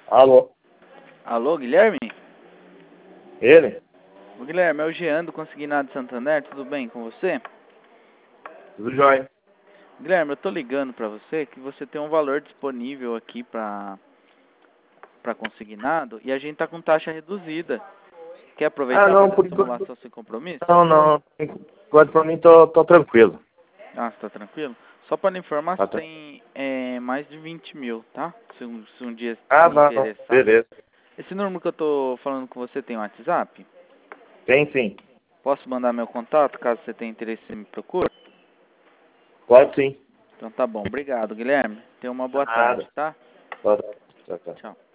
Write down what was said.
Alô? Alô, Guilherme? Ele? O Guilherme, é o Jean do Consignado Santander, tudo bem com você? Tudo jóia. Guilherme, eu tô ligando pra você que você tem um valor disponível aqui pra consignado e a gente tá com taxa reduzida. Quer aproveitar Não, para fazer por a enquanto. simulação sem compromisso? Não. Enquanto pra mim tô tranquilo. Ah, você tá tranquilo? Só para lhe informar, Tá você tranquilo. tem mais de 20 mil, tá? Se um dia se Não. interessar. Beleza. Esse número que eu tô falando com você tem WhatsApp? Tem sim. Posso mandar meu contato caso você tenha interesse e me procure? Pode sim. Então tá bom. Obrigado, Guilherme. Tenha uma boa tarde, Nada. tá? Pode. Tchau. Tchau.